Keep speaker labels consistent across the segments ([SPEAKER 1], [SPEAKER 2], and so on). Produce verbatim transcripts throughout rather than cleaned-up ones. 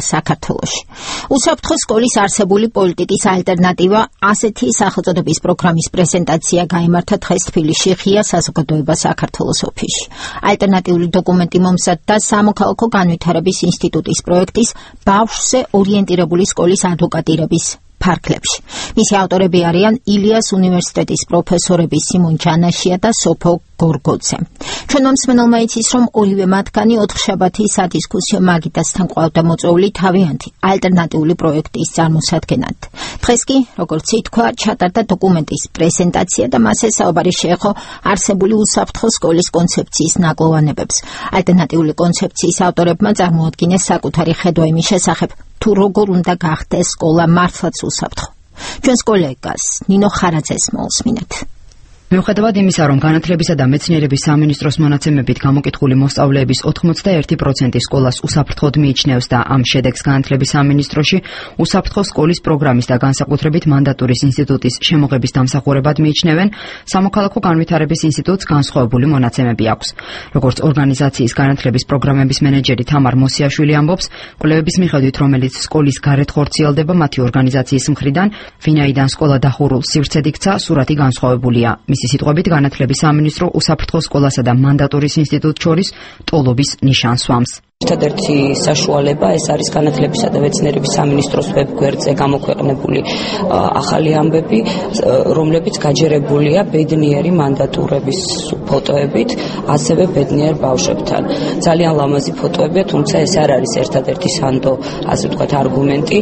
[SPEAKER 1] საქართველოში. უსაფრთხო სკოლის არსებული პოლიტიკის ალტერნატივა ასეთი სახელწოდების პროგრამის პრეზენტაცია გაიმართა დღეს თბილისში ღია საზოგადოება საქართველოს ოფისში. ალტერნატიული დოკუმენტი მომზადდა სამოქალაქო განვითარების ინსტიტუტის პროექტის ბავშვზე ორიენტირებული სკოლის ადვოკატირების ფარგლებში. მისი ავტორები არიან ილიას უნივერსიტეტის პროფესორები სიმონ ჯანაშია და სოფო გორგოძე. ჩვენ მომსმენელმა იცის, რომ ორივე მათგანი ოთხშაბათის სადისკუსიო მაგიდასთან ყავდა მოწვეული თავიანთი ალტერნატიული პროექტის წარმოსადგენად. დღეს კი, როგორც ითქვა, ჩატარდა დოკუმენტის პრეზენტაცია და მასზე საუბარი შეეხო არსებული უსაფრთხო სკოლის კონცეფციის ნაკლოვანებებს. ალტერნატიული კონცეფციის ავტორებმა წარმოადგინეს საკუთარი ხედვა იმის შესახებ, თუ როგორ უნდა გახდეს სკოლა მართლაც უსაფრთხო. ჩვენს კოლეგას ნინო ხარაძეს მოვსმინეთ.
[SPEAKER 2] მიუხედავად იმისა, რომ განათლებისა და მეცნიერების სამინისტროს მონაცემებით გამოკითხული მოსწავლეების ოცდაერთი პროცენტი სკოლას უსაფრთხოდ მიიჩნევს და ამ შედეგს განათლების სამინისტროში უსაფრთხო სკოლის პროგრამის და განსაკუთრებით მანდატურის ინსტიტუტის შემოღების დამსახურებად მიიჩნევენ, სამოქალაქო განვითარების ინსტიტუტს განსხვავებული მონაცემები აქვს. როგორც ორგანიზაციის განათლების პროგრამების მენეჯერი თამარ მოსიაშვილი ამბობს, კვლევების მიხედვით, რომელიც სკოლის გარეთ ხორციელდება მათი ორგანიზაციის მხრიდან, ვინაიდან სკოლა დახურულ სივრცედ იქცა, სურათი განსხვავებულია. მისი სიტყვებით, განათლების სამინისტრო უსაფრთხო სკოლასა და მანდატურის ინსტიტუტს შორის ტოლობის ნიშანს სვამს.
[SPEAKER 3] ერთადერთი საშუალება ეს არის განათლებისა და მეცნიერების სამინისტროს ვებგვერდზე გამოქვეყნებული ახალი ამბები, რომლებიც გაჯერებულია ბედნიერი მანდატურების ფოტოებით, ასევე ბედნიერ ბავშვებთან. ძალიან ლამაზი ფოტოებია, თუმცა ეს არ არის ერთადერთი სანდო, ასე ვთქვათ, არგუმენტი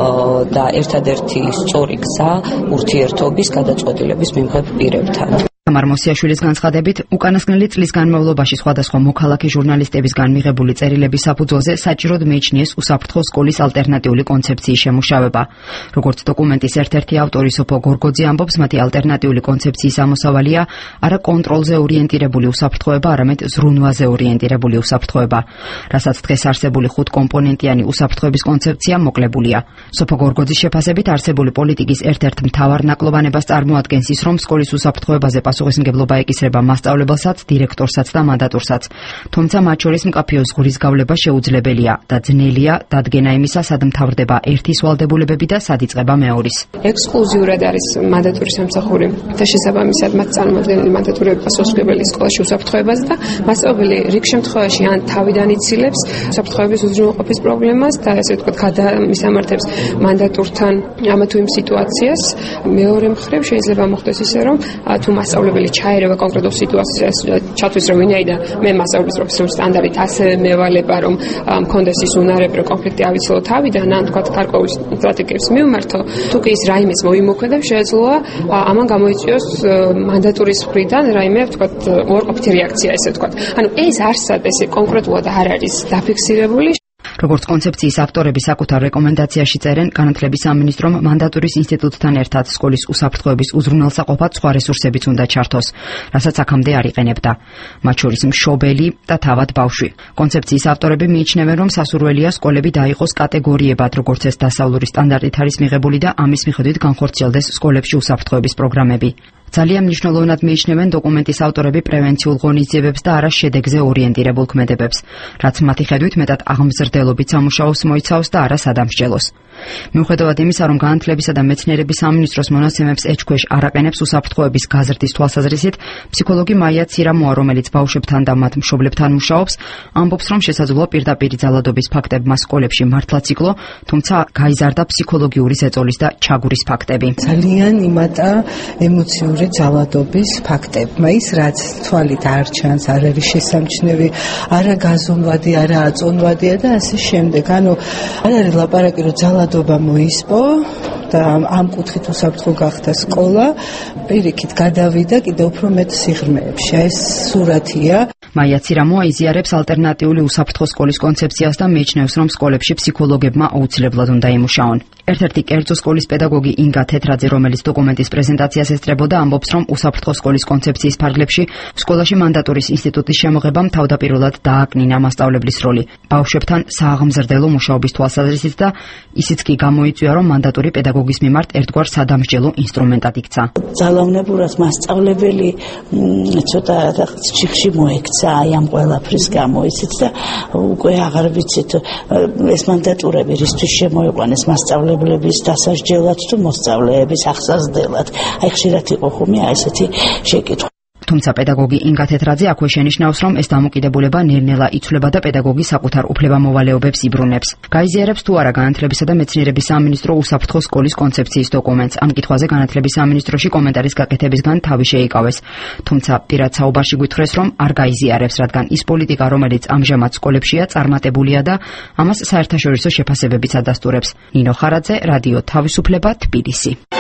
[SPEAKER 3] და ერთადერთი სწორი გზა ურთიერთობის გადაწყვეტილების მიმღებ პირებთან.
[SPEAKER 2] თამარ მოსიაშვილის განცხადებით, უკანასკნელი წლის განმავლობაში სხვადასხვა მოქალაქე ჟურნალისტებისგან მიღებული წერილების საფუძველზე საჭიროდ მიიჩნიეს უსაფრთხო სკოლის ალტერნატიული კონცეფციის შემუშავება. როგორც დოკუმენტის ერთ-ერთი ავტორი სოფო გორგოძე ამბობს, მათი ალტერნატიული კონცეფციის ამოსავალია არა კონტროლზე ორიენტირებული უსაფრთხოება, არამედ ზრუნვაზე ორიენტირებული უსაფრთხოება, რასაც დღეს არსებული ხუთკომპონენტიანი უსაფრთხოების კონცეფცია მოკლებულია. სოფო გორგოძის შეფასებით, არსებული პოლიტიკის ერთ-ერთ მთავარ ნაკლოვანებას წარმოადგენს ის, რომ სკოლის უსაფრთხოებაზე პასუხისმგებლობა ეკისრება მასწავლებელსაც, დირექტორსაც და მანდატურსაც. თუმცა მათ შორის მკაფიო ზღურის გავლება შეუძლებელია და ძნელია დადგენა იმისა, სად მთავრდება ერთის ვალდებულებები და სად იწყება მეორის.
[SPEAKER 4] ექსკლუზიურად არის მანდატურის სამსახური და შესაბამისად მათ წარმოადგენელი მანდატურები პასუხისმგებელი სკოლაში უსაფრთხოებას და მასწავლებელი რიგ შემთხვევაში ან თავიდან იცილებს უსაფრთხოების უზრუნველყოფის პრობლემას და ესე ვთქვათ გადამისამართებს მანდატურთან ამა თუ იმ სიტუაციას. მეორე მხრივ შეიძლება მოხდეს ისე, რომ თუ მასწავლებელი ჩაერევა კონკრეტულ სიტუაციას, ჩათვლის რომ ვინაიდან მე მასწავლებლის პროფესიონალის სტანდარტით ასევე მევალება რომ მქონდეს ის უნარები, რომ კონფლიქტი ავიცილო თავიდან, ან თქვა გარკვეული სტრატეგიებს მივმართო, თუ კი ის რაიმეს მოიმოქმედებს, შეიძლება ამან გამოიწვიოს მანდატურის მხრიდან რაიმე თქვა უარყოფითი რეაქცია, ესე ვთქვა. ანუ ეს არსად ესე კონკრეტულად არ არის დაფიქსირებული.
[SPEAKER 2] როგორც კონცეფციის ავტორები საკუთარ რეკომენდაციაში წერენ, განათლების სამინისტრომ მანდატურის ინსტიტუტთან ერთად სკოლის უსაფრთხოების უზრუნველსაყოფად სხვა რესურსებიც უნდა ჩართოს, რასაც აქამდე არ იყენებდა, მათ შორის მშობელი და თავად ბავშვი. კონცეფციის ავტორები მიიჩნევენ, რომ სასურველია სკოლები დაიყოს კატეგორიებად, როგორც ეს დასავლური სტანდარტით არის მიღებული და ამის მიხედვით განხორციელდეს სკოლებში უსაფრთხოების პროგრამები. ძალიან მნიშვნელოვნად მიიჩნევენ დოკუმენტის ავტორები პრევენციულ ღონისძიებებს და არა შედეგზე ორიენტირებულ ქმედებებს, რაც მათი ხედვით მეტად აღმზრდელობით სამუშაოს მოიცავს და არა სადამსჯელოს. მიუხედავად იმისა, რომ განათლებისა და მეცნიერების სამინისტროს მონაცემებს ეჭქვეშ არ აყენებს უსაფრთხოების გაზრდის თვალსაზრისით, ფსიქოლოგი მაია ცირამოა, რომელიც ბავშვებთან და მათ მშობლებთან მუშაობს, ამბობს, რომ შესაძლოა პირდაპირ ძალადობის ფაქტებმა სკოლებში მართლაც იკლო, თუმცა გაიზარდა ფსიქოლოგიური ზეწოლის და ჩაგვრის ფაქტები.
[SPEAKER 5] ძალიან იმატა ემოციური ძალადობის ფაქტებმა, ის რაც თვალით არ ჩანს, არ არის შესამჩნევი, არა გაზომვადი, არა აწონვადია და ასე შემდეგ. ანუ არ არის ლაპარაკი, რომ ძალადობა მოისპო და ამ კუთხით უსაფრთხო გახდა სკოლა, პირიქით გადავიდა კიდევ უფრო მეტ სიღრმეებში. ეს სურათია.
[SPEAKER 2] მაია ცირამოა იზიარებს ალტერნატიული უსაფრთხო სკოლის კონცეფციას და მიიჩნევს, რომ სკოლებში ფსიქოლოგებმა აუცილებლად უნდა იმუშაონ. ერთ-ერთი კერძო სკოლის პედაგოგი ინგა თეთრაძე, რომელიც დოკუმენტის პრეზენტაციას ესწრებოდა, ამბობს, რომ უსაფრთხო სკოლის კონცეფციის ფარგლებში სკოლაში მანდატურის ინსტიტუტის შემოღებამ თავდაპირველად დააკნინა მასწავლებლის როლი ბავშვებთან სააღმზრდელო მუშაობის თვალსაზრისით და ისიც კი გამოიწვია, რომ მანდატური პედაგოგის მიმართ ერთგვარ სადამსჯელო ინსტრუმენტად იქცა.
[SPEAKER 6] ძალაუნებურად მასწავლებელი ცოტა რაღაც ჩიხში მოექცა და აი ამ ყველაფრის გამო იცით და უკვე აღარ ვიცით ეს მანდატურები რისთვის შემოიყვანეს მასწავლებლების დასასჯელად თუ მოსწავლეების აღსაზრდელად. აი ხშირად იყო ხუმი აი ესეთი შეკითხვა.
[SPEAKER 2] თუმცა პედაგოგი ინგა თეთრაძე აქვე შენიშნავს, რომ ეს დამოკიდებულება ნელ-ნელა იცვლება და პედაგოგი საკუთარ უფლებამოვალეობებს იბრუნებს. გაიზიარებს თუ არა განათლებისა და მეცნიერების სამინისტრო უსაფრთხო სკოლის კონცეფციის დოკუმენტს. ამ კითხვაზე განათლების სამინისტროში კომენტარის გაკეთებისგან თავი შეიკავეს. თუმცა პირად საუბარში გვითხრეს, რომ არ გაიზიარებს, რადგან ის პოლიტიკა, რომელიც ამჟამად სკოლებშია, წარმატებულია და ამას საერთაშორისო შეფასებებიც ადასტურებს. ნინო ხარაძე, რადიო თავისუფლება, თბილისი.